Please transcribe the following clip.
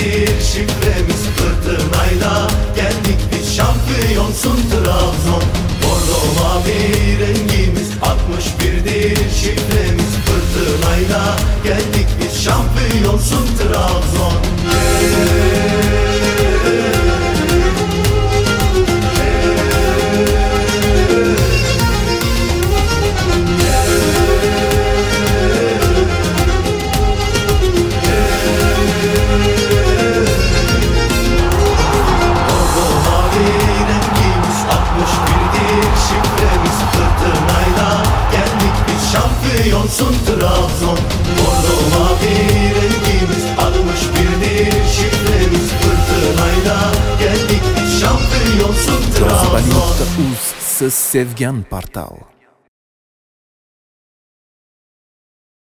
61'dir şifremiz, fırtınayla geldik biz, şampiyonsun Trabzon. Bordo mavi rengimiz, 61'dir şifremiz, fırtınayla geldik biz, şampiyonsun Trabzon. Şampiyonsun Trabzon. Bordo mavi rengimiz, 61'dir şifremiz, fırtınayla geldik biz, şampiyonsun Trabzon. Trabzon.uz, siz sevgan portal.